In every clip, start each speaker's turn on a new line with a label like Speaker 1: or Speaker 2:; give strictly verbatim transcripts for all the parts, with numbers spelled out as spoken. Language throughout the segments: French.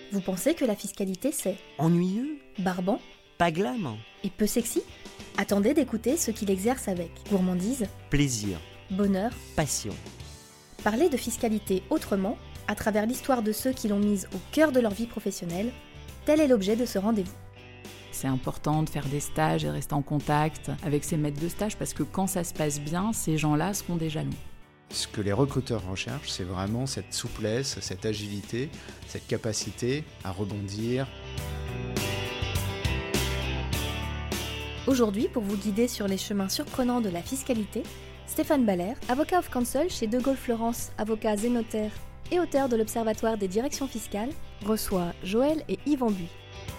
Speaker 1: Vous pensez que la fiscalité c'est
Speaker 2: Ennuyeux,
Speaker 1: barbant
Speaker 2: pas glam,
Speaker 1: et peu sexy? Attendez d'écouter ce qu'il exerce avec gourmandise,
Speaker 2: plaisir,
Speaker 1: bonheur.
Speaker 2: passion.
Speaker 1: Parler de fiscalité autrement, à travers l'histoire de ceux qui l'ont mise au cœur de leur vie professionnelle, tel est l'objet de ce rendez-vous.
Speaker 3: C'est important de faire des stages et de rester en contact avec ses maîtres de stage parce que quand ça se passe bien, ces gens-là seront des jalons.
Speaker 4: Ce que les recruteurs recherchent, c'est vraiment cette souplesse, cette agilité, cette capacité à rebondir.
Speaker 1: Aujourd'hui, pour vous guider sur les chemins surprenants de la fiscalité, Stéphane Baller, avocat of counsel chez De Gaulle Fleurance, avocat zénotaire et auteur de l'Observatoire des directions fiscales, reçoit Joël et Yvan Buis.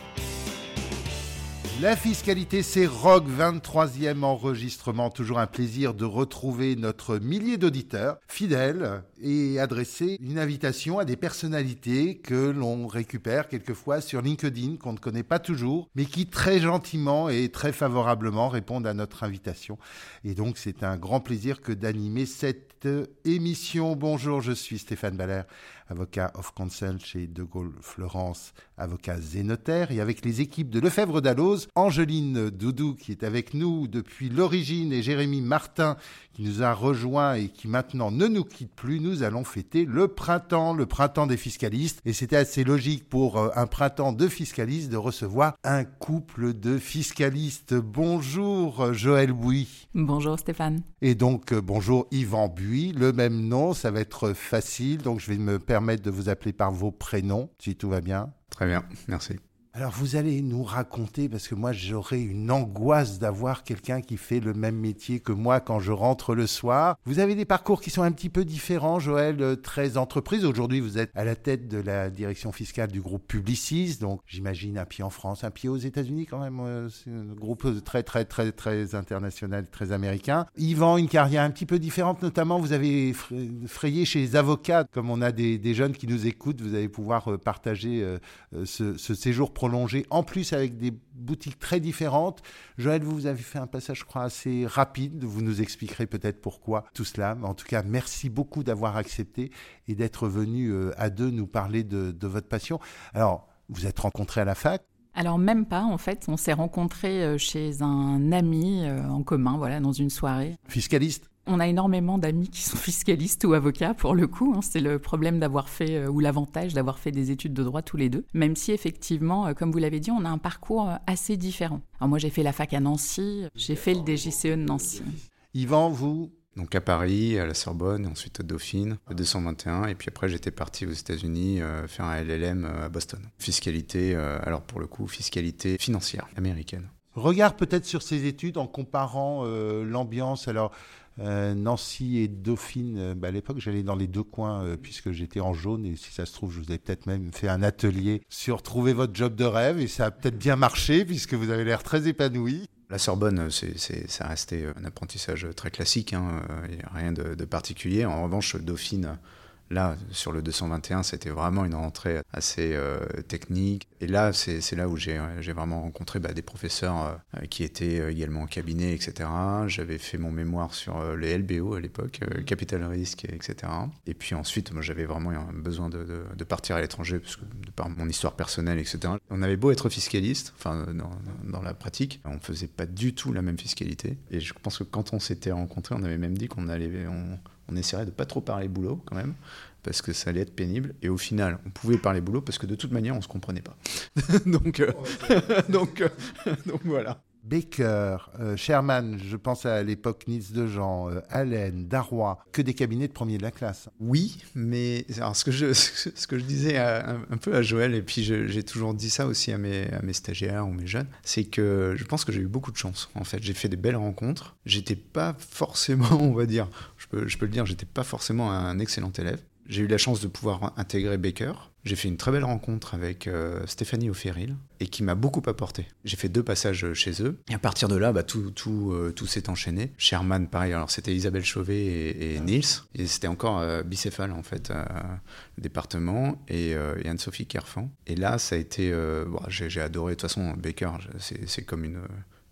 Speaker 5: La fiscalité, c'est Rock, vingt-troisième enregistrement. Toujours un plaisir de retrouver notre millier d'auditeurs fidèles et adresser une invitation à des personnalités que l'on récupère quelquefois sur LinkedIn, qu'on ne connaît pas toujours, mais qui très gentiment et très favorablement répondent à notre invitation. Et donc, c'est un grand plaisir que d'animer cette émission. Bonjour, je suis Stéphane Baller, avocat of counsel chez De Gaulle Fleurance, avocat zénotaire, et avec les équipes de Lefebvre d'Alloz, Angeline Doudou qui est avec nous depuis l'origine et Jérémy Martin qui nous a rejoints et qui maintenant ne nous quitte plus. Nous allons fêter le printemps, le printemps des fiscalistes, et c'était assez logique pour un printemps de fiscalistes de recevoir un couple de fiscalistes. Bonjour Joël Buis.
Speaker 3: Bonjour Stéphane.
Speaker 5: Et donc bonjour Yvan Buis, le même nom, ça va être facile, donc je vais me permettre de vous appeler par vos prénoms, si tout va bien.
Speaker 4: Très bien, merci.
Speaker 5: Alors vous allez nous raconter, parce que moi j'aurais une angoisse d'avoir quelqu'un qui fait le même métier que moi quand je rentre le soir. Vous avez des parcours qui sont un petit peu différents, Joël, très entreprise. Aujourd'hui vous êtes à la tête de la direction fiscale du groupe Publicis, donc j'imagine un pied en France, un pied aux États-Unis quand même. C'est un groupe très très très très international, très américain. Yvan, une carrière un petit peu différente, notamment vous avez frayé chez les avocats. Comme on a des, des jeunes qui nous écoutent, vous allez pouvoir partager euh, ce, ce séjour prolongé, en plus avec des boutiques très différentes. Joël, vous avez fait un passage, je crois, assez rapide. Vous nous expliquerez peut-être pourquoi tout cela. Mais en tout cas, merci beaucoup d'avoir accepté et d'être venu euh, à deux nous parler de, de votre passion. Alors, vous êtes rencontrés à la fac?
Speaker 3: Alors même pas, en fait, on s'est rencontrés chez un ami euh, en commun, voilà, dans une soirée.
Speaker 5: Fiscaliste?
Speaker 3: On a énormément d'amis qui sont fiscalistes ou avocats, pour le coup. Hein. C'est le problème d'avoir fait, euh, ou l'avantage d'avoir fait des études de droit tous les deux. Même si, effectivement, euh, comme vous l'avez dit, on a un parcours euh, assez différent. Alors moi, j'ai fait la fac à Nancy, j'ai fait le D G C E de Nancy.
Speaker 5: Yvan, vous?
Speaker 4: Donc à Paris, à la Sorbonne, et ensuite à Dauphine, le deux cent vingt et un, et puis après j'étais parti aux États-Unis euh, faire un L L M à Boston. Fiscalité, euh, alors pour le coup, fiscalité financière américaine.
Speaker 5: Regard peut-être sur ces études en comparant euh, l'ambiance. Alors, euh, Nancy et Dauphine, euh, bah à l'époque, j'allais dans les deux coins euh, puisque j'étais en jaune. Et si ça se trouve, je vous avais peut-être même fait un atelier sur trouver votre job de rêve. Et ça a peut-être bien marché puisque vous avez l'air très épanoui.
Speaker 4: La Sorbonne, c'est, c'est, ça restait un apprentissage très classique, hein, il n'y a rien de, de particulier. En revanche, Dauphine, là, sur le deux cent vingt et un, c'était vraiment une rentrée assez euh, technique. Et là, c'est, c'est là où j'ai, j'ai vraiment rencontré bah, des professeurs euh, qui étaient également en cabinet, et cetera. J'avais fait mon mémoire sur euh, les L B O à l'époque, euh, capital risque, et cetera. Et puis ensuite, moi, j'avais vraiment besoin de, de, de partir à l'étranger, parce que de par mon histoire personnelle, et cetera. On avait beau être fiscaliste, enfin, dans, dans la pratique, on ne faisait pas du tout la même fiscalité. Et je pense que quand on s'était rencontrés, on avait même dit qu'on allait... On, on essaierait de pas trop parler boulot quand même, parce que ça allait être pénible. Et au final, on pouvait parler boulot parce que de toute manière, on se comprenait pas. donc, euh, donc, euh, donc voilà.
Speaker 5: Baker, euh, Sherman, je pense à l'époque Nice de Jean, euh, Allen, Darrois, que des cabinets de premier de la classe.
Speaker 4: Oui, mais alors ce que je, ce que je disais à, un, un peu à Joël, et puis je, j'ai toujours dit ça aussi à mes, à mes stagiaires ou mes jeunes, c'est que je pense que j'ai eu beaucoup de chance. En fait, j'ai fait des belles rencontres. J'étais pas forcément, on va dire, je peux, je peux le dire, j'étais pas forcément un excellent élève. J'ai eu la chance de pouvoir intégrer Baker. J'ai fait une très belle rencontre avec euh, Stéphanie O'Ferril et qui m'a beaucoup apporté. J'ai fait deux passages chez eux et à partir de là, bah, tout, tout, euh, tout s'est enchaîné. Sherman, pareil, alors c'était Isabelle Chauvet et, et Niels et c'était encore euh, bicéphale en fait, euh, le département et, euh, et Anne-Sophie Kerfan. Et là, ça a été, euh, bon, j'ai, j'ai adoré. De toute façon, Baker, c'est, c'est comme une...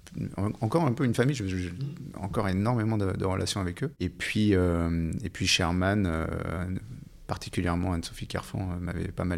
Speaker 4: encore un peu une famille, j'ai, j'ai encore énormément de, de relations avec eux. Et puis, euh, et puis Sherman, euh, particulièrement Anne-Sophie Kerfan, euh, m'avait pas mal aidé.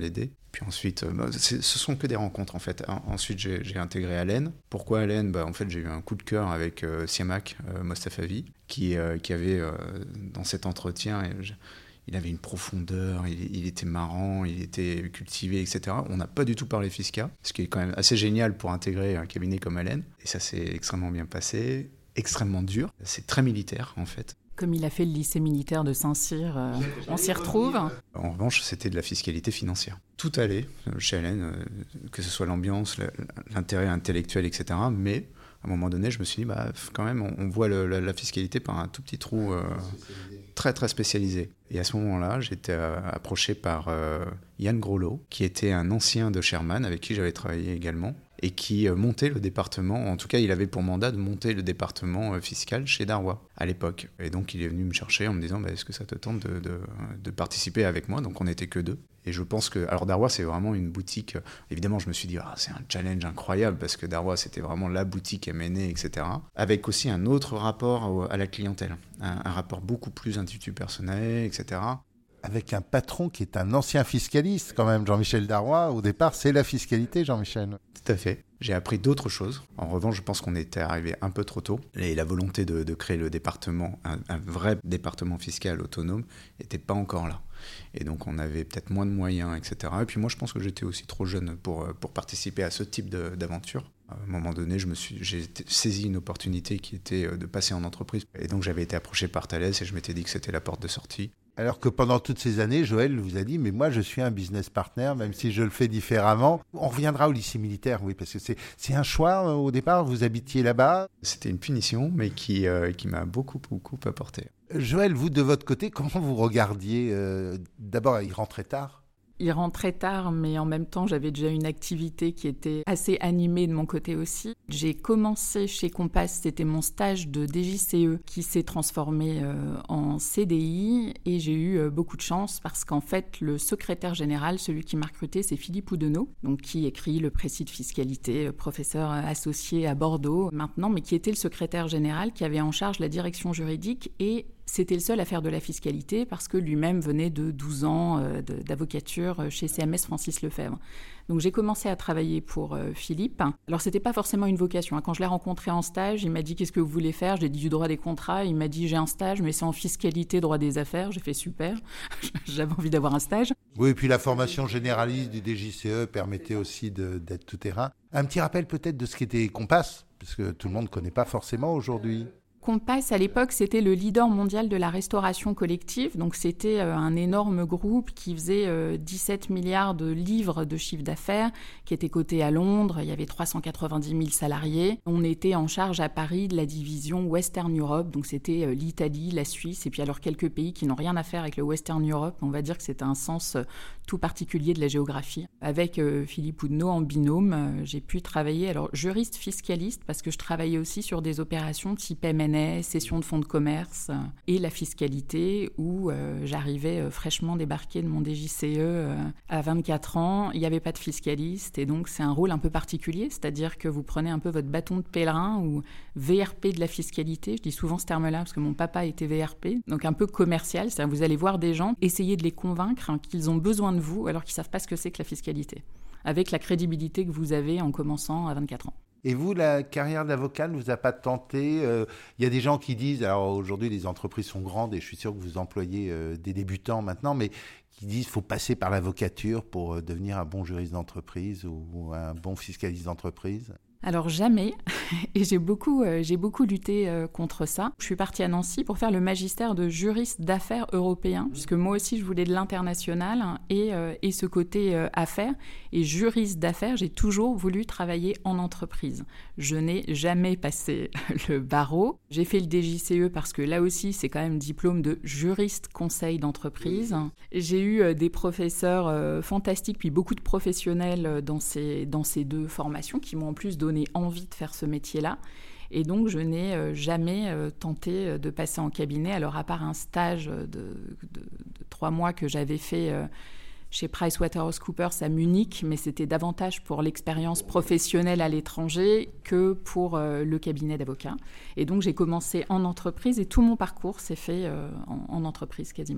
Speaker 4: Puis ensuite, bah, ce sont que des rencontres en fait. Ensuite, j'ai, j'ai intégré Allen. Pourquoi Allen? bah, En fait, j'ai eu un coup de cœur avec euh, Siamak euh, Mostafavi, qui, euh, qui avait, euh, dans cet entretien, je, il avait une profondeur, il, il était marrant, il était cultivé, et cetera. On n'a pas du tout parlé fiscal, ce qui est quand même assez génial pour intégrer un cabinet comme Allen. Et ça s'est extrêmement bien passé, extrêmement dur. C'est très militaire en fait.
Speaker 3: Comme il a fait le lycée militaire de Saint-Cyr, euh, on s'y retrouve.
Speaker 4: En revanche, c'était de la fiscalité financière. Tout allait chez Allen, euh, que ce soit l'ambiance, l'intérêt intellectuel, et cetera. Mais à un moment donné, je me suis dit, bah, quand même, on, on voit le, la, la fiscalité par un tout petit trou euh, très, très spécialisé. Et à ce moment-là, j'étais euh, approché par euh, Yann Grolot, qui était un ancien de Sherman, avec qui j'avais travaillé également, et qui euh, montait le département, en tout cas il avait pour mandat de monter le département euh, fiscal chez Darrois à l'époque. Et donc il est venu me chercher en me disant bah, est-ce que ça te tente de, de, de participer avec moi? Donc on n'était que deux. Et je pense que, alors Darrois c'est vraiment une boutique, euh, évidemment je me suis dit ah, c'est un challenge incroyable parce que Darrois c'était vraiment la boutique M and A, et cetera. Avec aussi un autre rapport à la clientèle, un, un rapport beaucoup plus individu personnel, et cetera.
Speaker 5: Avec un patron qui est un ancien fiscaliste quand même, Jean-Michel Darrois. Au départ, c'est la fiscalité, Jean-Michel.
Speaker 4: Tout à fait. J'ai appris d'autres choses. En revanche, je pense qu'on était arrivé un peu trop tôt. Et la volonté de, de créer le département, un, un vrai département fiscal autonome, n'était pas encore là. Et donc, on avait peut-être moins de moyens, et cetera. Et puis moi, je pense que j'étais aussi trop jeune pour, pour participer à ce type de, d'aventure. À un moment donné, je me suis, j'ai saisi une opportunité qui était de passer en entreprise. Et donc, j'avais été approché par Thales et je m'étais dit que c'était la porte de sortie.
Speaker 5: Alors que pendant toutes ces années, Joël vous a dit « mais moi, je suis un business partner, même si je le fais différemment ». On reviendra au lycée militaire, oui, parce que c'est, c'est un choix euh, au départ, vous habitiez là-bas.
Speaker 4: C'était une punition, mais qui, euh, qui m'a beaucoup, beaucoup apporté.
Speaker 5: Joël, vous, de votre côté, comment vous regardiez euh, D'abord, il rentrait tard.
Speaker 3: Il rentrait tard, mais en même temps, j'avais déjà une activité qui était assez animée de mon côté aussi. J'ai commencé chez Compass, c'était mon stage de D J C E qui s'est transformé euh, en C D I et j'ai eu euh, beaucoup de chance parce qu'en fait, le secrétaire général, celui qui m'a recruté, c'est Philippe Oudonneau, donc qui écrit le précis de fiscalité, professeur associé à Bordeaux maintenant, mais qui était le secrétaire général qui avait en charge la direction juridique et c'était le seul à faire de la fiscalité parce que lui-même venait de douze ans euh, de, d'avocature chez C M S Francis Lefebvre. Donc j'ai commencé à travailler pour euh, Philippe. Alors c'était pas forcément une vocation. Hein. Quand je l'ai rencontré en stage, il m'a dit « Qu'est-ce que vous voulez faire ?» Je lui ai dit « Du droit des contrats ». Il m'a dit « J'ai un stage, mais c'est en fiscalité, droit des affaires ». J'ai fait « Super, j'avais envie d'avoir un stage ».
Speaker 5: Oui, et puis la formation généraliste du D J C E permettait aussi de, d'être tout terrain. Un petit rappel peut-être de ce qu'était Compass, parce que tout le monde ne connaît pas forcément aujourd'hui.
Speaker 3: Compass, à l'époque, c'était le leader mondial de la restauration collective. Donc, c'était euh, un énorme groupe qui faisait euh, dix-sept milliards de livres de chiffre d'affaires, qui était coté à Londres. Il y avait trois cent quatre-vingt-dix mille salariés. On était en charge à Paris de la division Western Europe. Donc, c'était euh, l'Italie, la Suisse, et puis alors quelques pays qui n'ont rien à faire avec le Western Europe. On va dire que c'était un sens euh, tout particulier de la géographie. Avec euh, Philippe Oudonneau en binôme, euh, j'ai pu travailler, alors juriste fiscaliste, parce que je travaillais aussi sur des opérations type M and A, cession de fonds de commerce et la fiscalité où euh, j'arrivais euh, fraîchement débarquée de mon D J C E euh, à vingt-quatre ans. Il n'y avait pas de fiscaliste et donc c'est un rôle un peu particulier, c'est-à-dire que vous prenez un peu votre bâton de pèlerin ou V R P de la fiscalité. Je dis souvent ce terme-là parce que mon papa était V R P, donc un peu commercial, c'est-à-dire que vous allez voir des gens, essayer de les convaincre hein, qu'ils ont besoin de vous alors qu'ils ne savent pas ce que c'est que la fiscalité, avec la crédibilité que vous avez en commençant à vingt-quatre ans.
Speaker 5: Et vous, la carrière d'avocat ne vous a pas tenté? Il euh, y a des gens qui disent, alors aujourd'hui les entreprises sont grandes et je suis sûr que vous employez euh, des débutants maintenant, mais qui disent qu'il faut passer par l'avocature pour euh, devenir un bon juriste d'entreprise ou, ou un bon fiscaliste d'entreprise.
Speaker 3: Alors jamais, et j'ai beaucoup, euh, j'ai beaucoup lutté euh, contre ça. Je suis partie à Nancy pour faire le magistère de juriste d'affaires européen, puisque moi aussi je voulais de l'international hein, et, euh, et ce côté euh, affaires. Et juriste d'affaires, j'ai toujours voulu travailler en entreprise. Je n'ai jamais passé le barreau. J'ai fait le D J C E parce que là aussi c'est quand même diplôme de juriste conseil d'entreprise. J'ai eu euh, des professeurs euh, fantastiques, puis beaucoup de professionnels euh, dans ces, dans ces deux formations qui m'ont en plus donné donné envie de faire ce métier-là. Et donc, je n'ai euh, jamais euh, tenté de passer en cabinet, alors à part un stage de, de, de trois mois que j'avais fait euh, chez PricewaterhouseCoopers à Munich, mais c'était davantage pour l'expérience professionnelle à l'étranger que pour euh, le cabinet d'avocat. Et donc, j'ai commencé en entreprise et tout mon parcours s'est fait euh, en, en entreprise quasiment.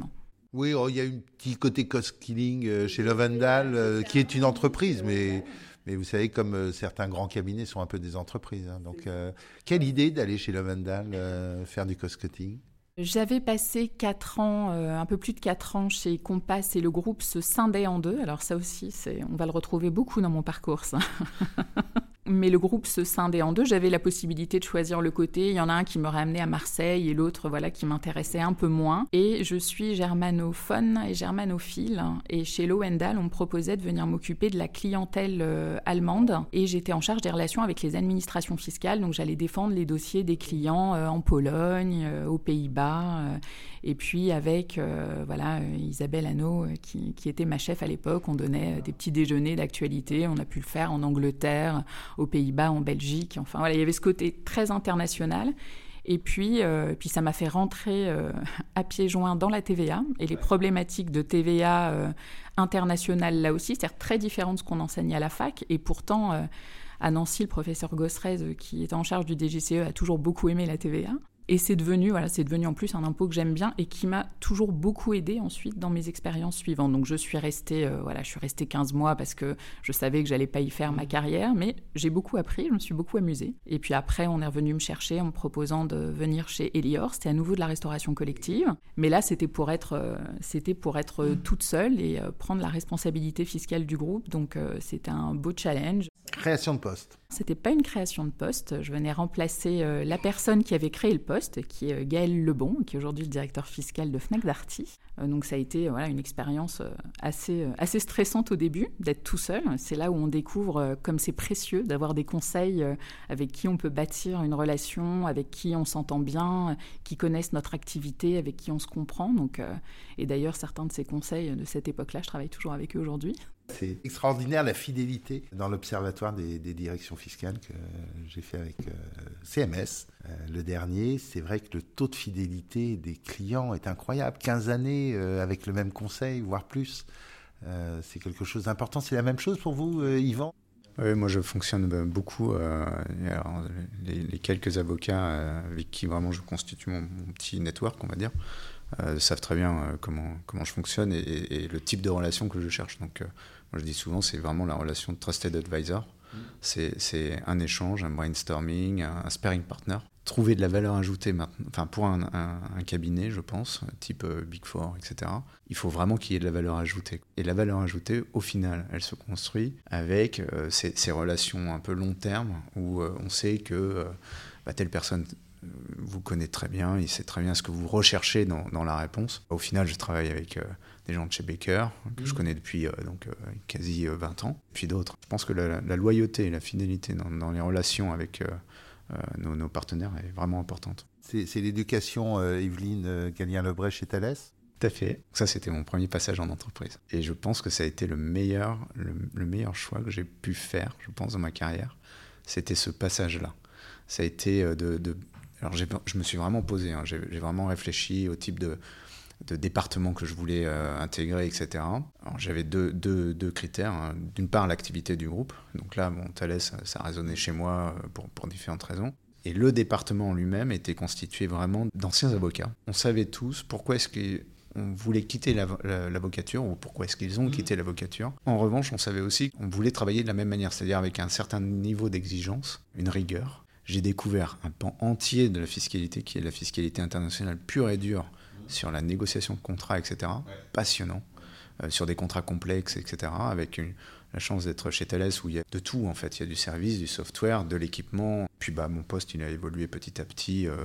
Speaker 5: Oui, oh, il y a un petit côté cost-killing chez Lovendal, euh, qui est une entreprise, mais, mais vous savez, comme euh, certains grands cabinets sont un peu des entreprises. Hein, donc, euh, quelle idée d'aller chez Lovendal euh, faire du cost-cutting ?
Speaker 3: J'avais passé quatre ans, euh, un peu plus de quatre ans chez Compass et le groupe se scindait en deux. Alors ça aussi, c'est, on va le retrouver beaucoup dans mon parcours, ça. Mais le groupe se scindait en deux. J'avais la possibilité de choisir le côté. Il y en a un qui m'aurait amené à Marseille et l'autre, voilà, qui m'intéressait un peu moins. Et je suis germanophone et germanophile. Et chez Lovendal, on me proposait de venir m'occuper de la clientèle euh, allemande. Et j'étais en charge des relations avec les administrations fiscales. Donc j'allais défendre les dossiers des clients euh, en Pologne, euh, aux Pays-Bas. Euh, et puis avec euh, voilà, Isabelle Hanau, euh, qui, qui était ma chef à l'époque. On donnait euh, des petits déjeuners d'actualité. On a pu le faire en Angleterre, aux Pays-Bas, en Belgique. Enfin, voilà, il y avait ce côté très international. Et puis, euh, puis ça m'a fait rentrer euh, à pieds joints dans la T V A et les problématiques de T V A euh, internationale là aussi, c'est-à-dire très différentes de ce qu'on enseignait à la fac. Et pourtant, euh, à Nancy, le professeur Gosserez, qui était en charge du D G C E, a toujours beaucoup aimé la T V A. Et c'est devenu, voilà, c'est devenu en plus un impôt que j'aime bien et qui m'a toujours beaucoup aidée ensuite dans mes expériences suivantes. Donc je suis restée, euh, voilà, je suis restée quinze mois parce que je savais que j'allais pas y faire ma carrière, mais j'ai beaucoup appris, je me suis beaucoup amusée. Et puis après, on est revenu me chercher en me proposant de venir chez Elior. C'était à nouveau de la restauration collective, mais là c'était pour être, euh, c'était pour être euh, toute seule et euh, prendre la responsabilité fiscale du groupe. Donc euh, c'était un beau challenge.
Speaker 5: Création de poste.
Speaker 3: C'était pas une création de poste. Je venais remplacer euh, la personne qui avait créé le poste, qui est euh, Gaël Lebon, qui est aujourd'hui le directeur fiscal de Fnac Darty. Euh, donc ça a été euh, voilà, une expérience euh, assez, euh, assez stressante au début, d'être tout seul. C'est là où on découvre euh, comme c'est précieux d'avoir des conseils euh, avec qui on peut bâtir une relation, avec qui on s'entend bien, euh, qui connaissent notre activité, avec qui on se comprend. Donc, euh, et d'ailleurs, certains de ces conseils de cette époque-là, je travaille toujours avec eux aujourd'hui.
Speaker 5: C'est extraordinaire la fidélité dans l'Observatoire des, des directions fiscales que j'ai fait avec euh, C M S. Euh, le dernier, c'est vrai que le taux de fidélité des clients est incroyable. quinze années euh, avec le même conseil, voire plus. Euh, c'est quelque chose d'important. C'est la même chose pour vous, euh, Yvan ?
Speaker 4: Oui, moi je fonctionne beaucoup. Euh, alors, les, les quelques avocats euh, avec qui vraiment je constitue mon, mon petit network, on va dire, euh, savent très bien euh, comment, comment je fonctionne et, et, et le type de relation que je cherche. Donc, euh, moi je dis souvent, c'est vraiment la relation de trusted advisor. Mmh. C'est, c'est un échange, un brainstorming, un, un sparring partner. Trouver de la valeur ajoutée maintenant, enfin pour un, un, un cabinet, je pense, type euh, Big Four, et cetera, il faut vraiment qu'il y ait de la valeur ajoutée. Et la valeur ajoutée, au final, elle se construit avec euh, ces, ces relations un peu long terme où euh, on sait que euh, bah, telle personne euh, vous connaît très bien, il sait très bien ce que vous recherchez dans, dans la réponse. Au final, je travaille avec euh, des gens de chez Baker, que mmh. je connais depuis euh, donc, euh, quasi euh, vingt ans, puis d'autres. Je pense que la, la loyauté et la fidélité dans, dans les relations avec... Euh, Euh, nos, nos partenaires est vraiment importante.
Speaker 5: C'est, c'est l'éducation, euh, Evelyne euh, Gallien-Lebret chez Thales ?
Speaker 4: Tout à fait. Ça, c'était mon premier passage en entreprise. Et je pense que ça a été le meilleur, le, le meilleur choix que j'ai pu faire, je pense, dans ma carrière. C'était ce passage-là. Ça a été de... de alors, j'ai, je me suis vraiment posé, hein, j'ai, j'ai vraiment réfléchi au type de... de département que je voulais euh, intégrer, et cetera. Alors, j'avais deux, deux, deux critères. Hein. D'une part, l'activité du groupe. Donc là, bon, Thales, ça, ça résonnait chez moi pour, pour différentes raisons. Et le département en lui-même était constitué vraiment d'anciens avocats. On savait tous pourquoi est-ce qu'on voulait quitter la, la, l'avocature ou pourquoi est-ce qu'ils ont mmh. quitté l'avocature. En revanche, on savait aussi qu'on voulait travailler de la même manière, c'est-à-dire avec un certain niveau d'exigence, une rigueur. J'ai découvert un pan entier de la fiscalité qui est la fiscalité internationale pure et dure, sur la négociation de contrats, et cetera. Ouais. Passionnant. Euh, sur des contrats complexes, et cetera. Avec une, la chance d'être chez Thales où il y a de tout, en fait. Il y a du service, du software, de l'équipement. Puis bah, mon poste, il a évolué petit à petit euh,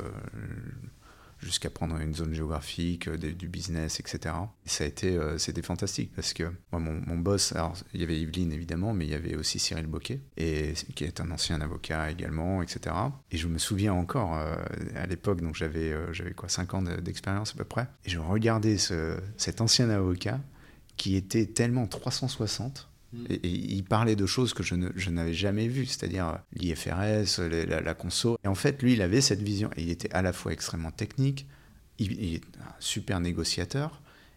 Speaker 4: jusqu'à prendre une zone géographique, euh, du business, et cetera. Et ça a été, euh, c'était fantastique parce que moi, mon, mon boss, alors il y avait Evelyne évidemment, mais il y avait aussi Cyril Boquet, et, qui est un ancien avocat également, et cetera. Et je me souviens encore, euh, à l'époque, donc j'avais, euh, j'avais quoi, cinq ans d'expérience à peu près, et je regardais ce, cet ancien avocat qui était tellement trois cent soixante. Et, et il parlait de choses que je, ne, je n'avais jamais vues, c'est-à-dire l'I F R S, les, la, la conso. Et en fait, lui, il avait cette vision. Et il était à la fois extrêmement technique, il, il est un super négociateur,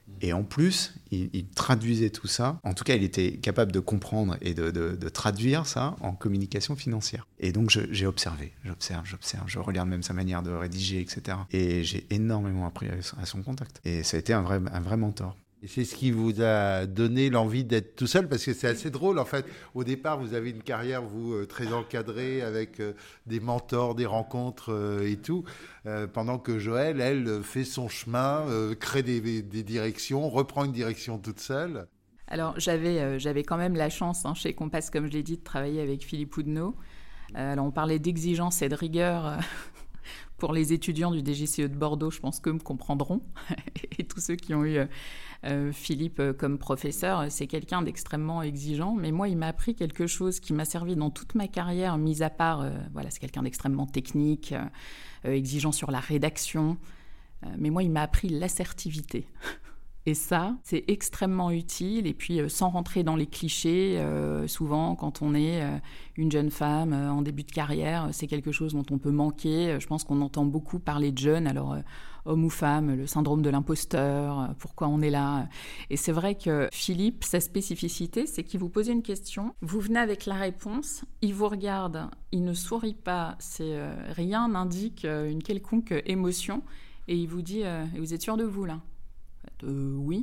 Speaker 4: Et en plus, il, il traduisait tout ça. En tout cas, il était capable de comprendre et de, de, de traduire ça en communication financière. Et donc, je, j'ai observé, j'observe, j'observe. Je regarde même sa manière de rédiger, et cetera. Et j'ai énormément appris à son contact. Et ça a été un vrai, un vrai mentor.
Speaker 5: Et c'est ce qui vous a donné l'envie d'être tout seul, parce que c'est assez drôle en fait. Au départ, vous avez une carrière, vous, euh, très encadrée, avec euh, des mentors, des rencontres euh, et tout, euh, pendant que Joëlle, elle, fait son chemin, euh, crée des, des directions, reprend une direction toute seule.
Speaker 3: Alors, j'avais, euh, j'avais quand même la chance, hein, chez Compass, comme je l'ai dit, de travailler avec Philippe Oudneau. Euh, alors, on parlait d'exigence et de rigueur. Euh... Pour les étudiants du D G C E de Bordeaux, je pense qu'eux me comprendront. Et tous ceux qui ont eu euh, Philippe comme professeur, c'est quelqu'un d'extrêmement exigeant. Mais moi, il m'a appris quelque chose qui m'a servi dans toute ma carrière, mis à part, euh, voilà, c'est quelqu'un d'extrêmement technique, euh, exigeant sur la rédaction. Euh, mais moi, il m'a appris l'assertivité. Et ça, c'est extrêmement utile. Et puis, euh, sans rentrer dans les clichés, euh, souvent, quand on est euh, une jeune femme euh, en début de carrière, c'est quelque chose dont on peut manquer. Je pense qu'on entend beaucoup parler de jeunes, alors euh, homme ou femme, le syndrome de l'imposteur, euh, pourquoi on est là. Et c'est vrai que Philippe, sa spécificité, c'est qu'il vous pose une question, vous venez avec la réponse, il vous regarde, il ne sourit pas, c'est, euh, rien n'indique euh, une quelconque émotion, et il vous dit euh, « Vous êtes sûr de vous, là ?» Euh, oui.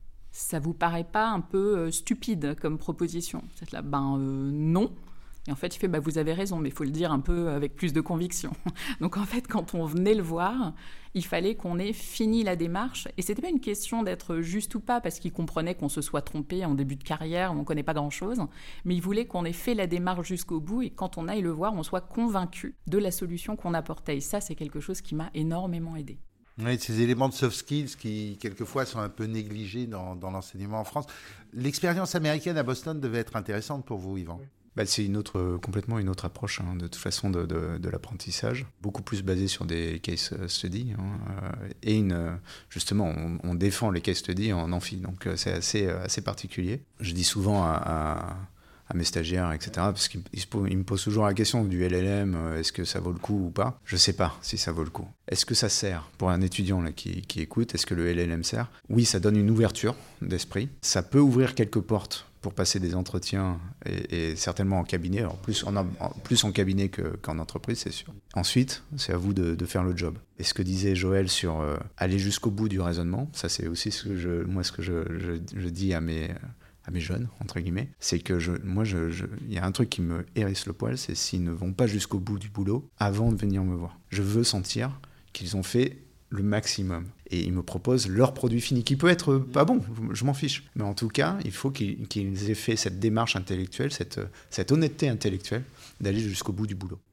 Speaker 3: Ça vous paraît pas un peu euh, stupide comme proposition? Vous êtes là, ben euh, non. Et en fait, il fait, bah, vous avez raison, mais il faut le dire un peu avec plus de conviction. Donc en fait, quand on venait le voir, il fallait qu'on ait fini la démarche. Et c'était pas une question d'être juste ou pas, parce qu'il comprenait qu'on se soit trompé en début de carrière, où on connaît pas grand-chose. Mais il voulait qu'on ait fait la démarche jusqu'au bout, et quand on aille le voir, on soit convaincu de la solution qu'on apportait. Et ça, c'est quelque chose qui m'a énormément aidé.
Speaker 5: Oui, ces éléments de soft skills qui, quelquefois, sont un peu négligés dans, dans l'enseignement en France. L'expérience américaine à Boston devait être intéressante pour vous, Yvan.
Speaker 4: Bah, c'est une autre, complètement une autre approche, hein, de toute façon, de, de, de l'apprentissage. Beaucoup plus basée sur des case studies. Hein, et une, justement, on, on défend les case studies en amphi. Donc, c'est assez, assez particulier. Je dis souvent à... à à mes stagiaires, et cetera, parce qu'ils ils me posent toujours la question du L L M, est-ce que ça vaut le coup ou pas? Je ne sais pas si ça vaut le coup. Est-ce que ça sert pour un étudiant là, qui, qui écoute? Est-ce que le L L M sert? Oui, ça donne une ouverture d'esprit. Ça peut ouvrir quelques portes pour passer des entretiens, et, et certainement en cabinet, alors plus en, en, plus en cabinet que, qu'en entreprise, c'est sûr. Ensuite, c'est à vous de, de faire le job. Et ce que disait Joëlle sur euh, aller jusqu'au bout du raisonnement, ça c'est aussi ce que je, moi ce que je, je, je dis à mes... à mes jeunes, entre guillemets, c'est que je, moi, je, je, y a un truc qui me hérisse le poil, c'est s'ils ne vont pas jusqu'au bout du boulot avant de venir me voir. Je veux sentir qu'ils ont fait le maximum. Et ils me proposent leur produit fini, qui peut être pas bon, je m'en fiche. Mais en tout cas, il faut qu'ils, qu'ils aient fait cette démarche intellectuelle, cette, cette honnêteté intellectuelle, d'aller jusqu'au bout du boulot.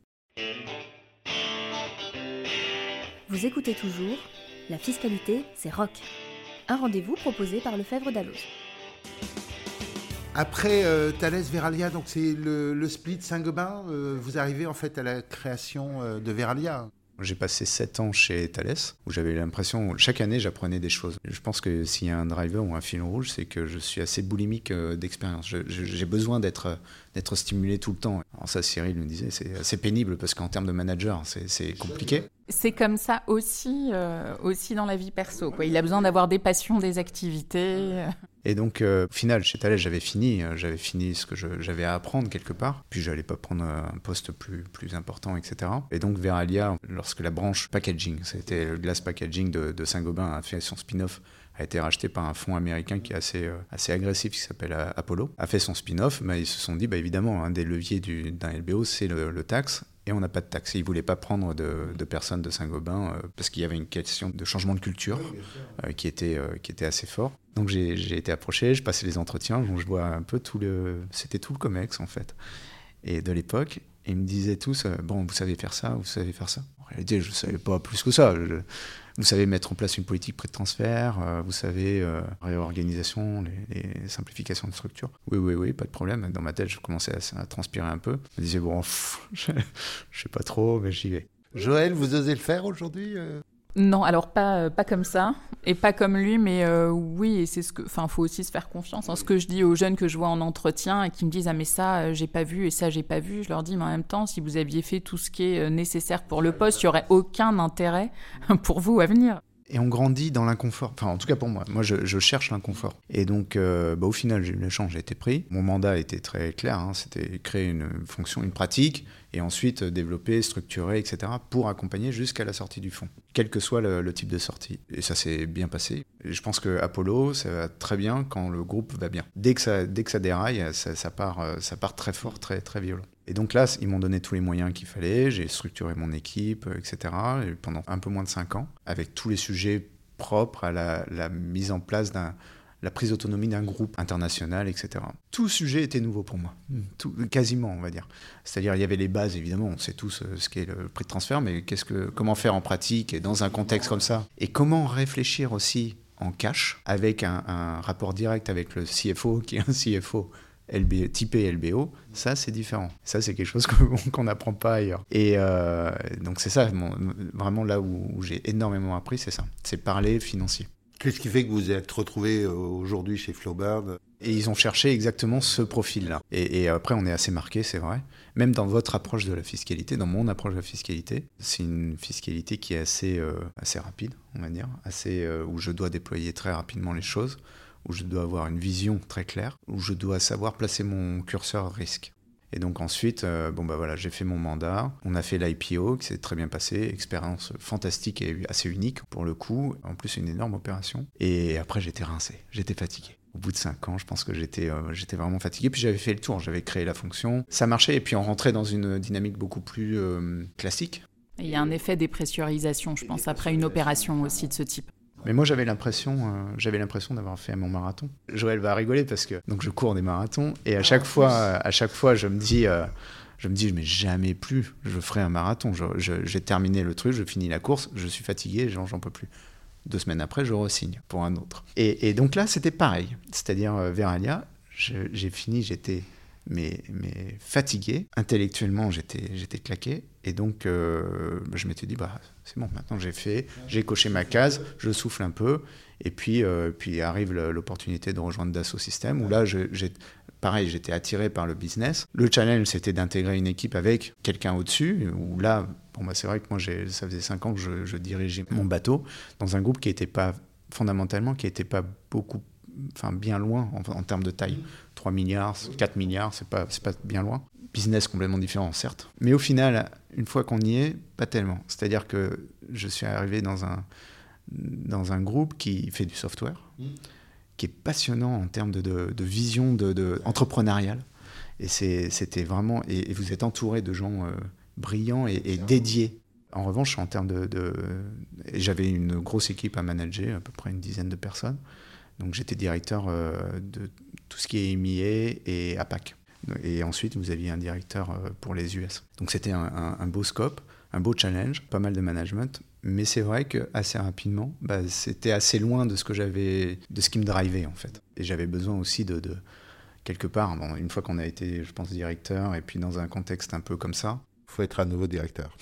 Speaker 1: Vous écoutez toujours La fiscalité, c'est rock. Un rendez-vous proposé par Lefebvre Dalloz.
Speaker 5: Après euh, Thales Veralia, donc c'est le, le split Saint-Gobain, euh, vous arrivez en fait à la création euh, de Veralia.
Speaker 4: J'ai passé sept ans chez Thales, où j'avais l'impression, chaque année, j'apprenais des choses. Je pense que s'il y a un driver ou un fil rouge, c'est que je suis assez boulimique euh, d'expérience. Je, je, j'ai besoin d'être, d'être stimulé tout le temps. Alors ça, Cyril me disait, c'est assez pénible, parce qu'en termes de manager, c'est, c'est compliqué.
Speaker 3: C'est comme ça aussi, euh, aussi dans la vie perso, quoi. Il a besoin d'avoir des passions, des activités.
Speaker 4: Et donc, euh, au final, chez Thales, j'avais fini, euh, j'avais fini ce que je, j'avais à apprendre quelque part. Puis, je n'allais pas prendre un poste plus, plus important, et cetera. Et donc, Veralia, lorsque la branche packaging, c'était le glass packaging de, de Saint-Gobain, a fait son spin-off, a été racheté par un fonds américain qui est assez, euh, assez agressif, qui s'appelle Apollo, a fait son spin-off, mais ils se sont dit, bah, évidemment, un des leviers du, d'un L B O, c'est le, le taxe. Et on n'a pas de taxe. Ils ne voulaient pas prendre de, de personnes de Saint-Gobain euh, parce qu'il y avait une question de changement de culture euh, qui, était, euh, qui était assez fort. Donc j'ai, j'ai été approché, je passais les entretiens, donc je vois un peu tout le... C'était tout le COMEX en fait. Et de l'époque, ils me disaient tous, euh, bon, vous savez faire ça, vous savez faire ça. En réalité, je ne savais pas plus que ça. Je, vous savez mettre en place une politique prêt de transfert, euh, vous savez, euh, réorganisation, les, les simplifications de structure. Oui, oui, oui, pas de problème. Dans ma tête, je commençais à, à transpirer un peu. Je me disais, bon, pff, je ne sais pas trop, mais j'y vais.
Speaker 5: Joëlle, vous osez le faire aujourd'hui euh...
Speaker 3: Non, alors pas, pas comme ça, et pas comme lui, mais euh, oui, et c'est ce que, enfin, faut aussi se faire confiance. Hein, ce que je dis aux jeunes que je vois en entretien et qui me disent ah mais ça euh, j'ai pas vu et ça j'ai pas vu, je leur dis mais en même temps si vous aviez fait tout ce qui est nécessaire pour le poste, il y aurait aucun intérêt pour vous à venir.
Speaker 4: Et on grandit dans l'inconfort. Enfin, en tout cas pour moi. Moi, je, je cherche l'inconfort. Et donc, euh, bah, au final, j'ai eu la chance, j'ai été pris. Mon mandat était très clair. Hein, c'était créer une fonction, une pratique, et ensuite développer, structurer, et cetera, pour accompagner jusqu'à la sortie du fonds, quel que soit le, le type de sortie. Et ça s'est bien passé. Et je pense que Apollo, ça va très bien quand le groupe va bien. Dès que ça, dès que ça déraille, ça, ça, part, ça part très fort, très, très violent. Et donc là, ils m'ont donné tous les moyens qu'il fallait, j'ai structuré mon équipe, et cetera, et pendant un peu moins de cinq ans, avec tous les sujets propres à la, la mise en place d'un... la prise d'autonomie d'un groupe international, et cetera. Tout sujet était nouveau pour moi, tout, quasiment, on va dire. C'est-à-dire, il y avait les bases, évidemment, on sait tous ce qu'est le prix de transfert, mais qu'est-ce que, comment faire en pratique et dans un contexte comme ça. Et comment réfléchir aussi en cash, avec un, un rapport direct avec le C F O, qui est un C F O L B, typé L B O, ça c'est différent. Ça c'est quelque chose qu'on n'apprend pas ailleurs. Et euh, donc c'est ça, mon, vraiment là où, où j'ai énormément appris, c'est ça. C'est parler financier.
Speaker 5: Qu'est-ce qui fait que vous êtes retrouvé aujourd'hui chez Flowbird ?
Speaker 4: Et ils ont cherché exactement ce profil-là. Et, et après, on est assez marqué, c'est vrai. Même dans votre approche de la fiscalité, dans mon approche de la fiscalité, c'est une fiscalité qui est assez, euh, assez rapide, on va dire, assez, euh, où je dois déployer très rapidement les choses, où je dois avoir une vision très claire, où je dois savoir placer mon curseur risque. Et donc ensuite, euh, bon bah voilà, j'ai fait mon mandat, on a fait l'I P O qui s'est très bien passé, expérience fantastique et assez unique pour le coup, en plus une énorme opération. Et après j'étais rincé, j'étais fatigué. Au bout de cinq ans, je pense que j'étais, euh, j'étais vraiment fatigué, puis j'avais fait le tour, j'avais créé la fonction, ça marchait, et puis on rentrait dans une dynamique beaucoup plus euh, classique.
Speaker 3: Il y a un effet dépressurisation, je pense, après une opération aussi de ce type.
Speaker 4: Mais moi, j'avais l'impression, euh, j'avais l'impression d'avoir fait mon marathon. Joël va rigoler parce que donc je cours des marathons et à chaque fois, à chaque fois, je me dis, euh, je me dis, mais jamais plus, je ferai un marathon. Je, je, j'ai terminé le truc, je finis la course, je suis fatigué, j'en, j'en peux plus. Deux semaines après, je re-signe pour un autre. Et, et donc là, c'était pareil. C'est-à-dire, euh, Veralia, je, j'ai fini, j'étais mais, mais fatigué. Intellectuellement, j'étais, j'étais claqué. Et donc, euh, je m'étais dit, bah, c'est bon, maintenant j'ai fait, j'ai coché ma case, je souffle un peu. Et puis, euh, puis arrive l'opportunité de rejoindre Dassault Systèmes, où là, je, j'ai, pareil, j'étais attiré par le business. Le challenge, c'était d'intégrer une équipe avec quelqu'un au-dessus, où là, bon, bah, c'est vrai que moi, j'ai, ça faisait cinq ans que je, je dirigeais mon bateau dans un groupe qui n'était pas, fondamentalement, qui n'était pas beaucoup, enfin, bien loin en, en termes de taille. trois milliards, quatre milliards, c'est pas, c'est pas bien loin. Business complètement différent, certes. Mais au final, une fois qu'on y est, pas tellement. C'est-à-dire que je suis arrivé dans un, dans un groupe qui fait du software, mmh. qui est passionnant en termes de, de, de vision de, de entrepreneuriale. Et c'est, c'était vraiment... Et, et vous êtes entouré de gens euh, brillants et, et dédiés. En revanche, en termes de... de j'avais une grosse équipe à manager, à peu près une dizaine de personnes. Donc j'étais directeur euh, de tout ce qui est E M I A et A PAC. Et ensuite, vous aviez un directeur pour les U S. Donc c'était un, un, un beau scope, un beau challenge, pas mal de management. Mais c'est vrai qu'assez rapidement, bah, c'était assez loin de ce que j'avais, de ce qui me drivait en fait. Et j'avais besoin aussi de, de quelque part, bon, une fois qu'on a été, je pense, directeur, et puis dans un contexte un peu comme ça.
Speaker 5: Il faut être un nouveau directeur.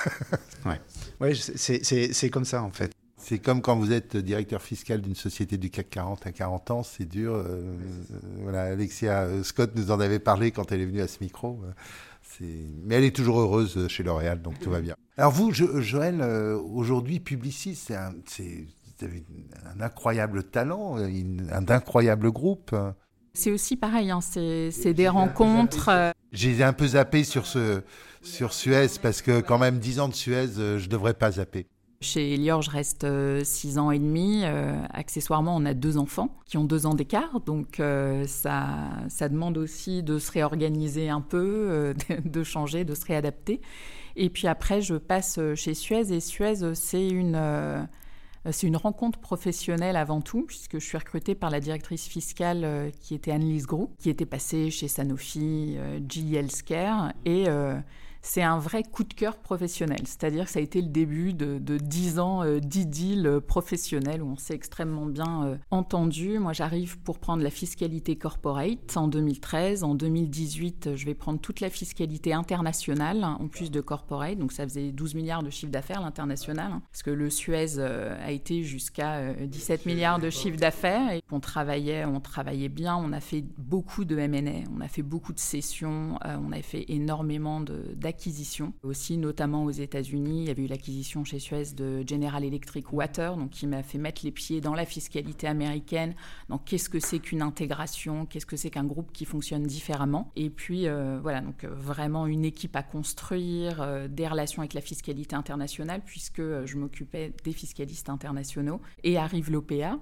Speaker 4: ouais, ouais c'est, c'est, c'est comme ça en fait.
Speaker 5: C'est comme quand vous êtes directeur fiscal d'une société du C A C quarante à quarante ans, c'est dur. Euh, voilà, Alexia Scott nous en avait parlé quand elle est venue à ce micro. C'est... Mais elle est toujours heureuse chez L'Oréal, donc tout va bien. Alors vous, jo- Joël, euh, aujourd'hui publiciste, c'est un, c'est, vous avez un incroyable talent, une, un incroyable groupe.
Speaker 3: C'est aussi pareil, hein, c'est, c'est des rencontres. Euh...
Speaker 5: J'ai un peu zappé sur, ce, sur Suez, parce que quand même dix ans de Suez, je ne devrais pas zapper.
Speaker 3: Chez Elior, je reste euh, six ans et demi. Euh, accessoirement, on a deux enfants qui ont deux ans d'écart. Donc, euh, ça, ça demande aussi de se réorganiser un peu, euh, de changer, de se réadapter. Et puis après, je passe chez Suez. Et Suez, c'est une, euh, c'est une rencontre professionnelle avant tout, puisque je suis recrutée par la directrice fiscale euh, qui était Annelise Groux, qui était passée chez Sanofi, euh, G E Healthcare. Et... Euh, c'est un vrai coup de cœur professionnel. C'est-à-dire que ça a été le début de, de dix ans euh, d'idylle professionnelle où on s'est extrêmement bien euh, entendu. Moi, j'arrive pour prendre la fiscalité corporate en deux mille treize. En deux mille dix-huit, je vais prendre toute la fiscalité internationale, en plus de corporate. Donc, ça faisait douze milliards de chiffre d'affaires, l'international. Hein, parce que le Suez euh, a été jusqu'à euh, dix-sept milliards de chiffre d'affaires. Et on travaillait, on travaillait bien. On a fait beaucoup de M and A. On a fait beaucoup de sessions. Euh, on a fait énormément de, d'activités l'acquisition. Aussi, notamment aux États-Unis, il y avait eu l'acquisition chez Suez de General Electric Water, donc qui m'a fait mettre les pieds dans la fiscalité américaine, dans qu'est-ce que c'est qu'une intégration, qu'est-ce que c'est qu'un groupe qui fonctionne différemment. Et puis, euh, voilà, donc euh, vraiment une équipe à construire, euh, des relations avec la fiscalité internationale, puisque euh, je m'occupais des fiscalistes internationaux. Et arrive l'O P A.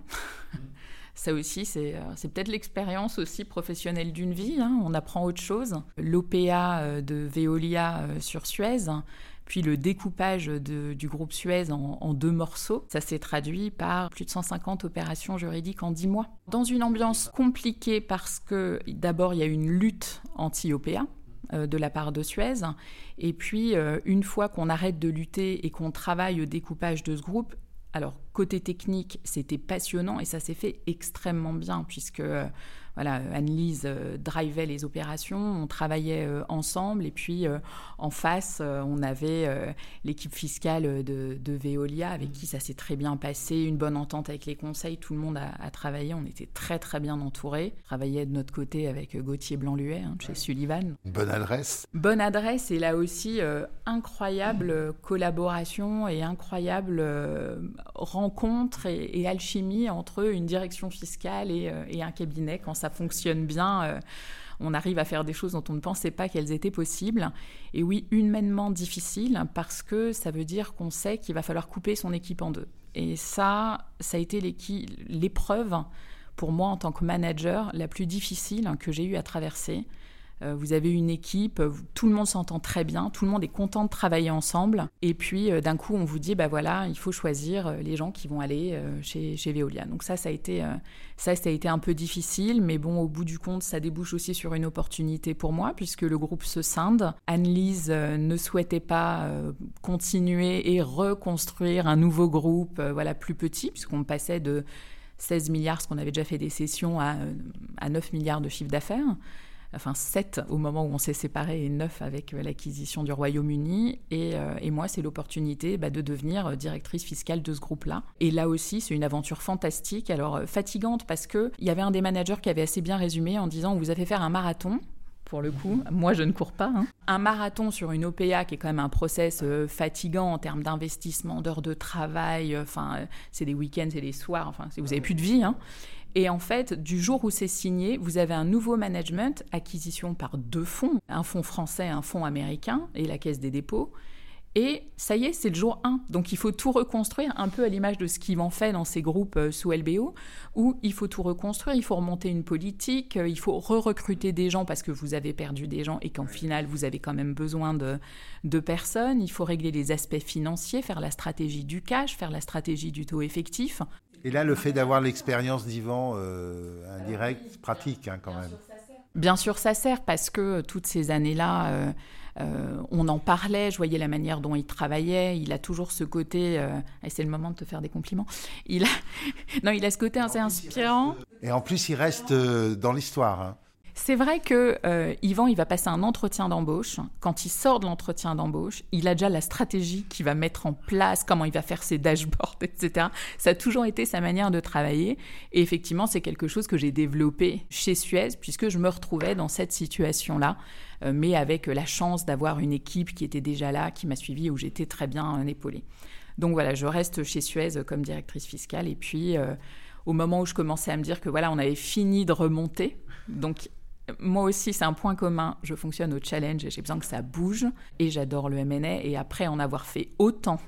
Speaker 3: Ça aussi, c'est, c'est peut-être l'expérience aussi professionnelle d'une vie. Hein. On apprend autre chose. L'O P A de Veolia sur Suez, puis le découpage de, du groupe Suez en, en deux morceaux, ça s'est traduit par plus de cent cinquante opérations juridiques en dix mois. Dans une ambiance compliquée parce que d'abord, il y a une lutte anti-O P A. De la part de Suez. Et puis, une fois qu'on arrête de lutter et qu'on travaille au découpage de ce groupe, alors, côté technique, c'était passionnant et ça s'est fait extrêmement bien puisque euh, voilà, Anne-Lise euh, drivait les opérations, on travaillait euh, ensemble et puis euh, en face, euh, on avait euh, l'équipe fiscale de, de Veolia avec qui ça s'est très bien passé, une bonne entente avec les conseils, tout le monde a, a travaillé, on était très très bien entourés. On travaillait de notre côté avec Gauthier Blanluet, hein, chez Sullivan.
Speaker 5: Bonne adresse.
Speaker 3: Bonne adresse et là aussi, euh, incroyable collaboration et incroyable euh, rencontre et, et alchimie entre une direction fiscale et, euh, et un cabinet. Quand ça fonctionne bien, euh, on arrive à faire des choses dont on ne pensait pas qu'elles étaient possibles. Et oui, humainement difficile parce que ça veut dire qu'on sait qu'il va falloir couper son équipe en deux. Et ça, ça a été l'épreuve pour moi en tant que manager la plus difficile que j'ai eu à traverser. Vous avez une équipe, tout le monde s'entend très bien, tout le monde est content de travailler ensemble. Et puis, d'un coup, on vous dit, bah voilà, il faut choisir les gens qui vont aller chez, chez Veolia. Donc ça, ça a été, ça, ça a été un peu difficile. Mais bon, au bout du compte, ça débouche aussi sur une opportunité pour moi, puisque le groupe se scinde. Anne-Lise ne souhaitait pas continuer et reconstruire un nouveau groupe, voilà, plus petit, puisqu'on passait de seize milliards, parce qu'on avait déjà fait des cessions, à, à neuf milliards de chiffre d'affaires. Enfin sept au moment où on s'est séparés et neuf avec l'acquisition du Royaume-Uni. Et, euh, et moi, c'est l'opportunité bah, de devenir directrice fiscale de ce groupe-là. Et là aussi, c'est une aventure fantastique. Alors, euh, fatigante parce qu'il y avait un des managers qui avait assez bien résumé en disant « On vous a fait faire un marathon ». Pour le coup, moi, je ne cours pas. Hein. Un marathon sur une O P A qui est quand même un process euh, fatigant en termes d'investissement, d'heures de travail. Enfin, euh, c'est des week-ends, c'est des soirs. Enfin, vous n'avez plus de vie, hein. Et en fait, du jour où c'est signé, vous avez un nouveau management, acquisition par deux fonds, un fonds français, un fonds américain et la Caisse des dépôts. Et ça y est, c'est le jour un. Donc il faut tout reconstruire, un peu à l'image de ce qu'ils ont fait dans ces groupes sous L B O, où il faut tout reconstruire, il faut remonter une politique, il faut re-recruter des gens parce que vous avez perdu des gens et qu'en final, vous avez quand même besoin de, de personnes. Il faut régler les aspects financiers, faire la stratégie du cash, faire la stratégie du taux effectif.
Speaker 5: Et là, le fait d'avoir l'expérience d'Yvan euh, indirect, pratique hein, quand même.
Speaker 3: Bien sûr, ça sert parce que toutes ces années-là, euh, euh, on en parlait, je voyais la manière dont il travaillait. Il a toujours ce côté, euh, et c'est le moment de te faire des compliments. Il a, non, il a ce côté assez inspirant.
Speaker 5: Et en plus, il reste euh, dans l'histoire. Hein.
Speaker 3: C'est vrai que euh, Yvan, il va passer un entretien d'embauche. Quand il sort de l'entretien d'embauche, il a déjà la stratégie qu'il va mettre en place, comment il va faire ses dashboards, et cetera. Ça a toujours été sa manière de travailler. Et effectivement, c'est quelque chose que j'ai développé chez Suez, puisque je me retrouvais dans cette situation-là, euh, mais avec la chance d'avoir une équipe qui était déjà là, qui m'a suivie, où j'étais très bien euh, épaulée. Donc voilà, je reste chez Suez comme directrice fiscale. Et puis, euh, au moment où je commençais à me dire que voilà, on avait fini de remonter, donc moi aussi, c'est un point commun. Je fonctionne au challenge et j'ai besoin que ça bouge. Et j'adore le M and A. Et après en avoir fait autant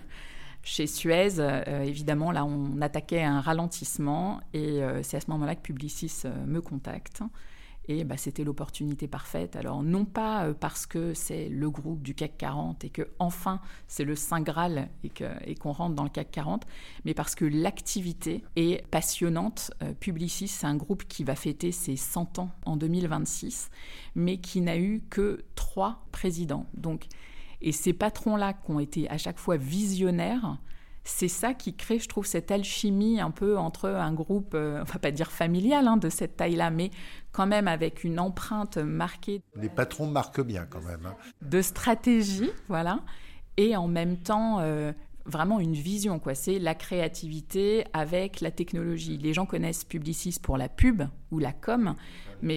Speaker 3: chez Suez, euh, évidemment, là, on attaquait un ralentissement. Et euh, c'est à ce moment-là que Publicis euh, me contacte. Et bah, c'était l'opportunité parfaite. Alors, non pas euh, parce que c'est le groupe du C A C quarante et que enfin c'est le Saint Graal et, que, et qu'on rentre dans le C A C quarante, mais parce que l'activité est passionnante. Euh, Publicis, c'est un groupe qui va fêter ses cent ans en deux mille vingt-six, mais qui n'a eu que trois présidents. Donc, et ces patrons-là qui ont été à chaque fois visionnaires, c'est ça qui crée, je trouve, cette alchimie un peu entre un groupe, euh, on ne va pas dire familial hein, de cette taille-là, mais quand même avec une empreinte marquée.
Speaker 5: Les patrons marquent bien quand même. Hein.
Speaker 3: De stratégie, voilà, et en même temps, euh, vraiment une vision, quoi. C'est la créativité avec la technologie. Les gens connaissent Publicis pour la pub ou la com, mais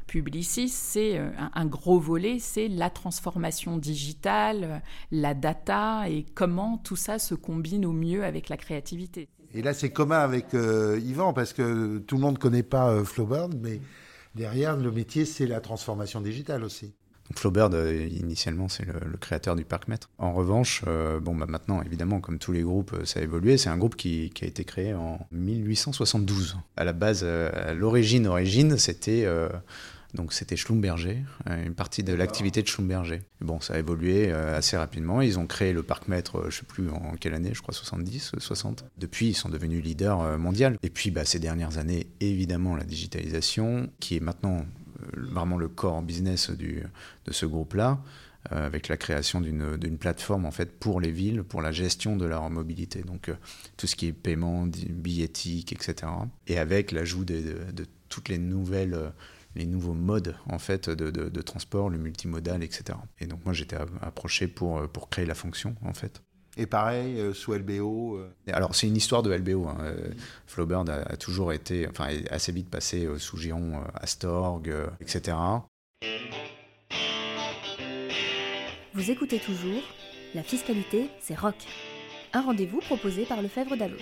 Speaker 3: Publicis, c'est un, un gros volet, c'est la transformation digitale, la data et comment tout ça se combine au mieux avec la créativité.
Speaker 5: Et là, c'est commun avec euh, Yvan, parce que tout le monde ne connaît pas euh, Flowbird, mais derrière, le métier, c'est la transformation digitale aussi.
Speaker 4: Donc Flowbird, euh, initialement, c'est le, le créateur du Parc-Mètre. En revanche, euh, bon, bah, maintenant, évidemment, comme tous les groupes, ça a évolué. C'est un groupe qui, qui a été créé en mille huit cent soixante-douze. À la base, euh, à l'origine, origine, c'était... Euh, Donc c'était Schlumberger, une partie de l'activité de Schlumberger. Bon, ça a évolué assez rapidement. Ils ont créé le Parc-Mètre, je ne sais plus en quelle année, je crois soixante-dix, soixante. Depuis, ils sont devenus leaders mondiaux. Et puis, bah, ces dernières années, évidemment, la digitalisation, qui est maintenant vraiment le core business du, de ce groupe-là, euh, avec la création d'une, d'une plateforme en fait, pour les villes, pour la gestion de leur mobilité. Donc, euh, tout ce qui est paiement, billettique, et cetera. Et avec l'ajout de, de, de toutes les nouvelles... Euh, les nouveaux modes en fait, de, de, de transport, le multimodal, et cetera. Et donc moi j'étais approché pour, pour créer la fonction en fait.
Speaker 5: Et pareil, euh, sous L B O euh...
Speaker 4: Alors c'est une histoire de L B O. Hein. Euh, Flowbird a, a toujours été, enfin est assez vite passé euh, sous giron euh, Astorg, euh, et cetera.
Speaker 1: Vous écoutez toujours La fiscalité, c'est rock. Un rendez-vous proposé par Lefebvre Dalloz.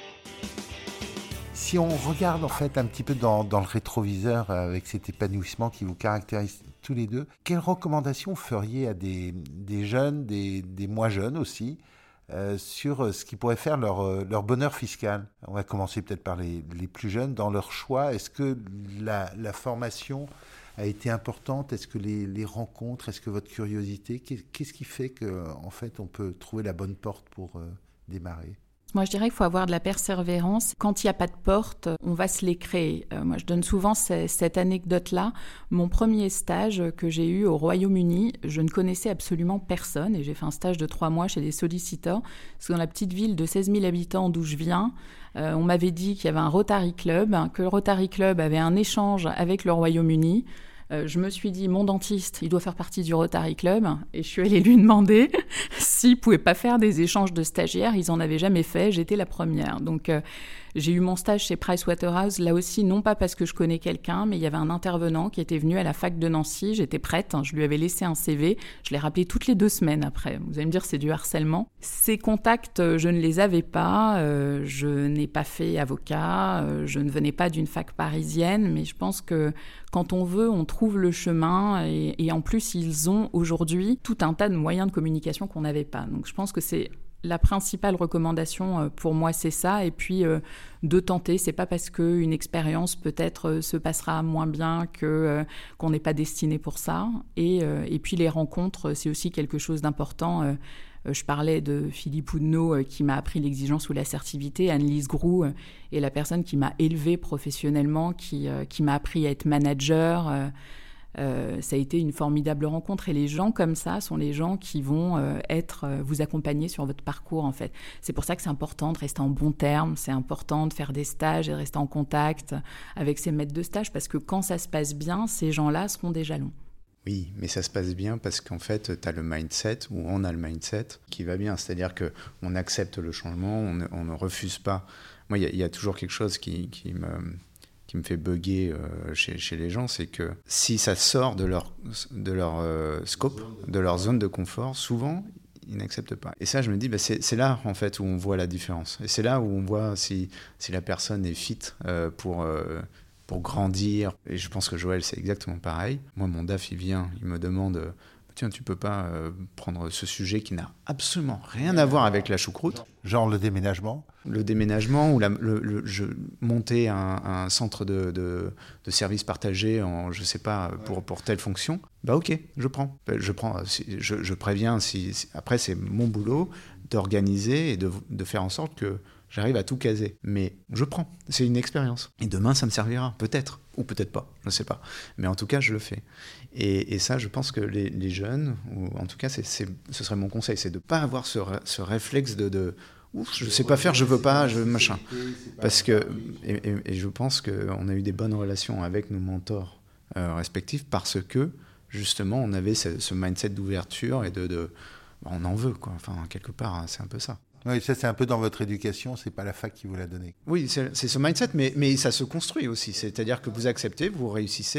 Speaker 5: Si on regarde en fait un petit peu dans, dans le rétroviseur avec cet épanouissement qui vous caractérise tous les deux, quelles recommandations vous feriez à des, des jeunes, des, des moins jeunes aussi, euh, sur ce qui pourrait faire leur, leur bonheur fiscal? On va commencer peut-être par les, les plus jeunes. Dans leur choix, est-ce que la, la formation a été importante? Est-ce que les, les rencontres? Est-ce que votre curiosité? Qu'est-ce qui fait qu'en fait on peut trouver la bonne porte pour euh, démarrer?
Speaker 3: Moi, je dirais qu'il faut avoir de la persévérance. Quand il n'y a pas de porte, on va se les créer. Euh, moi, je donne souvent c- cette anecdote-là. Mon premier stage que j'ai eu au Royaume-Uni, je ne connaissais absolument personne et j'ai fait un stage de trois mois chez des solliciteurs. Parce que dans la petite ville de seize mille habitants d'où je viens, euh, on m'avait dit qu'il y avait un Rotary Club, que le Rotary Club avait un échange avec le Royaume-Uni. Euh, je me suis dit, mon dentiste, il doit faire partie du Rotary Club. Et je suis allée lui demander s'il ne pouvait pas faire des échanges de stagiaires. Ils n'en avaient jamais fait. J'étais la première. Donc, euh, j'ai eu mon stage chez Pricewaterhouse. Là aussi, non pas parce que je connais quelqu'un, mais il y avait un intervenant qui était venu à la fac de Nancy. J'étais prête. Hein, je lui avais laissé un C V. Je l'ai rappelé toutes les deux semaines après. Vous allez me dire, c'est du harcèlement. Ces contacts, je ne les avais pas. Euh, je n'ai pas fait avocat. Euh, je ne venais pas d'une fac parisienne. Mais je pense que quand on veut, on trouve le chemin. Et, et en plus, ils ont aujourd'hui tout un tas de moyens de communication qu'on n'avait pas. Donc, je pense que c'est la principale recommandation pour moi, c'est ça. Et puis, euh, de tenter. C'est pas parce qu'une expérience peut-être euh, se passera moins bien que, euh, qu'on n'est pas destiné pour ça. Et, euh, et puis, les rencontres, c'est aussi quelque chose d'important. Euh, Je parlais de Philippe Oudneau qui m'a appris l'exigence ou l'assertivité. Anne-Lise Groux est la personne qui m'a élevée professionnellement, qui, qui m'a appris à être manager. Euh, ça a été une formidable rencontre. Et les gens comme ça sont les gens qui vont euh, être, euh, vous accompagner sur votre parcours, en fait. C'est pour ça que c'est important de rester en bons termes. C'est important de faire des stages et de rester en contact avec ses maîtres de stage parce que quand ça se passe bien, ces gens-là seront des jalons.
Speaker 4: Oui, mais ça se passe bien parce qu'en fait, tu as le mindset, ou on a le mindset qui va bien. C'est-à-dire qu'on accepte le changement, on ne, on ne refuse pas. Moi, il y, y a toujours quelque chose qui, qui, me, qui me fait bugger euh, chez, chez les gens, c'est que si ça sort de leur, de leur euh, scope, de leur zone de confort, souvent, ils n'acceptent pas. Et ça, je me dis, bah, c'est, c'est là, en fait, où on voit la différence. Et c'est là où on voit si, si la personne est fit euh, pour... Euh, pour grandir. Et je pense que Joël, c'est exactement pareil. Moi, mon D A F, il vient, il me demande « Tiens, tu peux pas euh, prendre ce sujet qui n'a absolument rien à voir avec la choucroute ?»
Speaker 5: Genre le déménagement ?
Speaker 4: Le déménagement ou la, le, le, je, monter un, un centre de, de, de services partagés en, je sais pas, pour, pour telle fonction. Bah ok, je prends. Je, prends, je, je préviens. Si, si, après, c'est mon boulot d'organiser et de, de faire en sorte que j'arrive à tout caser, mais je prends. C'est une expérience. Et demain, ça me servira, peut-être, ou peut-être pas, je ne sais pas. Mais en tout cas, je le fais. Et, et ça, je pense que les, les jeunes, ou en tout cas, c'est, c'est, ce serait mon conseil, c'est de ne pas avoir ce, ce réflexe de, de ouf, je ne sais pas faire, je ne veux pas, je machin. Parce que, et, et, et je pense qu'on a eu des bonnes relations avec nos mentors euh, respectifs parce que, justement, on avait ce, ce mindset d'ouverture et de, de on en veut, quoi. Enfin, quelque part, c'est un peu ça.
Speaker 5: Oui, ça c'est un peu dans votre éducation, c'est pas la fac qui vous l'a donné.
Speaker 4: Oui, c'est, c'est ce mindset, mais, mais ça se construit aussi. C'est-à-dire que vous acceptez, vous réussissez,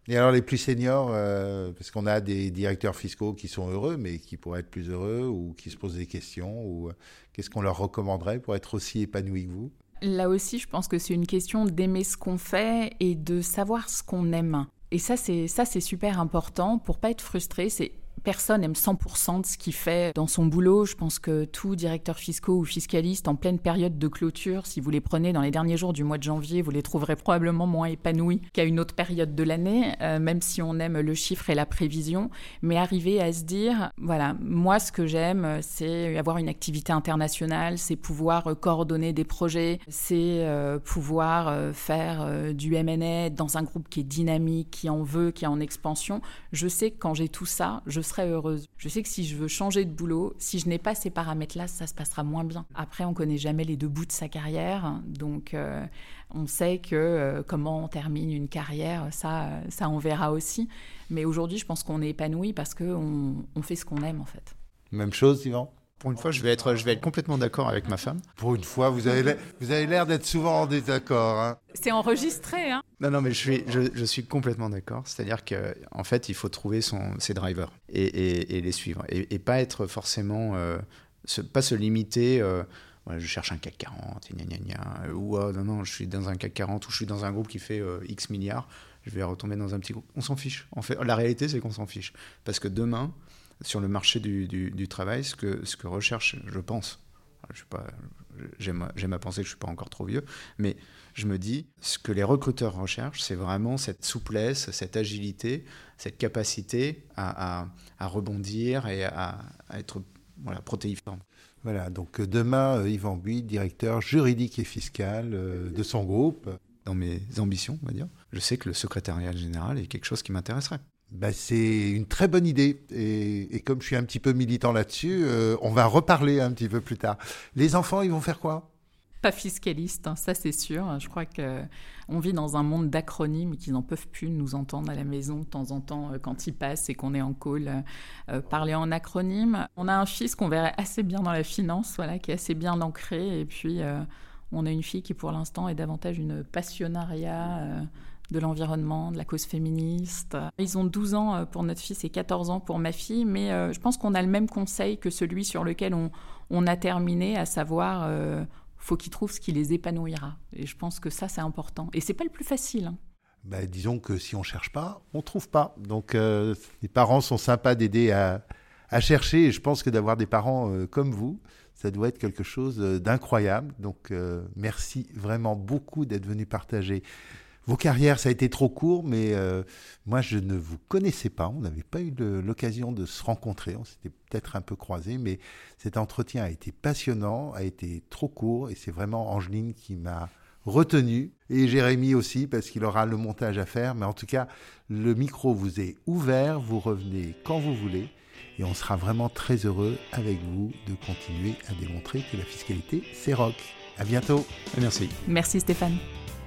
Speaker 5: Et alors les plus seniors, euh, parce qu'on a des directeurs fiscaux qui sont heureux, mais qui pourraient être plus heureux ou qui se posent des questions, ou euh, qu'est-ce qu'on leur recommanderait pour être aussi épanouis que vous ?
Speaker 3: Là aussi, je pense que c'est une question d'aimer ce qu'on fait et de savoir ce qu'on aime. Et ça, c'est, ça, c'est super important pour pas être frustré. C'est Personne aime cent pour cent de ce qu'il fait dans son boulot. Je pense que tout directeur fiscaux ou fiscaliste en pleine période de clôture, si vous les prenez dans les derniers jours du mois de janvier, vous les trouverez probablement moins épanouis qu'à une autre période de l'année, euh, même si on aime le chiffre et la prévision. Mais arriver à se dire, voilà, moi ce que j'aime, c'est avoir une activité internationale, c'est pouvoir coordonner des projets, c'est euh, pouvoir euh, faire euh, du M and A dans un groupe qui est dynamique, qui en veut, qui est en expansion. Je sais que quand j'ai tout ça, je serai heureuse. Je sais que si je veux changer de boulot, si je n'ai pas ces paramètres-là, ça se passera moins bien. Après, on connaît jamais les deux bouts de sa carrière, donc euh, on sait que euh, comment on termine une carrière, ça, ça on verra aussi. Mais aujourd'hui, je pense qu'on est épanoui parce qu'on on fait ce qu'on aime en fait.
Speaker 5: Même chose, Yvan ?
Speaker 4: Pour une fois, je vais être, je vais être complètement d'accord avec ma femme.
Speaker 5: Pour une fois, vous avez l'air, vous avez l'air d'être souvent en désaccord. Hein.
Speaker 3: C'est enregistré, hein ?
Speaker 4: Non, non, mais je suis, je, je suis complètement d'accord. C'est-à-dire qu'en fait, il faut trouver son, ses drivers et, et, et les suivre. Et, et pas être forcément... Euh, se, pas se limiter... Euh, ouais, je cherche un C A C quarante, gna gna gna, ou euh, non, non, je suis dans un C A C quarante ou je suis dans un groupe qui fait euh, X milliards, je vais retomber dans un petit groupe. On s'en fiche. En fait, la réalité, c'est qu'on s'en fiche. Parce que demain... sur le marché du, du, du travail, ce que, ce que recherche, je pense, je suis pas, j'aime, j'aime à penser que je ne suis pas encore trop vieux, mais je me dis, ce que les recruteurs recherchent, c'est vraiment cette souplesse, cette agilité, cette capacité à, à, à rebondir et à, à être voilà, protéiforme.
Speaker 5: Voilà, donc demain, Yvan Buis, directeur juridique et fiscal de son groupe.
Speaker 4: Dans mes ambitions, on va dire, je sais que le secrétariat général est quelque chose qui m'intéresserait.
Speaker 5: Ben, c'est une très bonne idée et, et comme je suis un petit peu militant là-dessus, euh, on va reparler un petit peu plus tard. Les enfants, ils vont faire quoi ?
Speaker 3: Pas fiscaliste, hein, ça c'est sûr. Je crois qu'on vit dans un monde d'acronymes et qu'ils n'en peuvent plus nous entendre à la maison de temps en temps euh, quand ils passent et qu'on est en call, euh, parler en acronyme. On a un fils qu'on verrait assez bien dans la finance, voilà, qui est assez bien ancré, et puis euh, on a une fille qui pour l'instant est davantage une passionnariat euh, de l'environnement, de la cause féministe. Ils ont douze ans pour notre fils et quatorze ans pour ma fille, mais euh, je pense qu'on a le même conseil que celui sur lequel on, on a terminé, à savoir, euh, faut qu'ils trouvent ce qui les épanouira. Et je pense que ça, c'est important. Et c'est pas le plus facile. Hein.
Speaker 5: Ben, disons que si on cherche pas, on trouve pas. Donc, euh, les parents sont sympas d'aider à, à chercher. Et je pense que d'avoir des parents euh, comme vous, ça doit être quelque chose d'incroyable. Donc, euh, merci vraiment beaucoup d'être venu partager vos carrières. Ça a été trop court, mais euh, moi, je ne vous connaissais pas. On n'avait pas eu le, l'occasion de se rencontrer. On s'était peut-être un peu croisés, mais cet entretien a été passionnant, a été trop court, et c'est vraiment Angeline qui m'a retenu, et Jérémy aussi, parce qu'il aura le montage à faire. Mais en tout cas, le micro vous est ouvert, vous revenez quand vous voulez, et on sera vraiment très heureux avec vous de continuer à démontrer que la fiscalité, c'est rock. À bientôt.
Speaker 4: Merci.
Speaker 3: Merci Stéphane.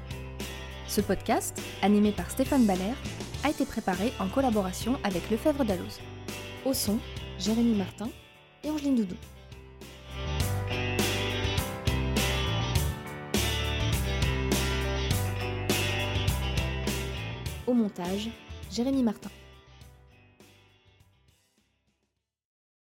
Speaker 1: Ce podcast, animé par Stéphane Baller, a été préparé en collaboration avec Lefebvre Dalloz. Au son, Jérémy Martin et Angeline Doudou. Au montage, Jérémy Martin.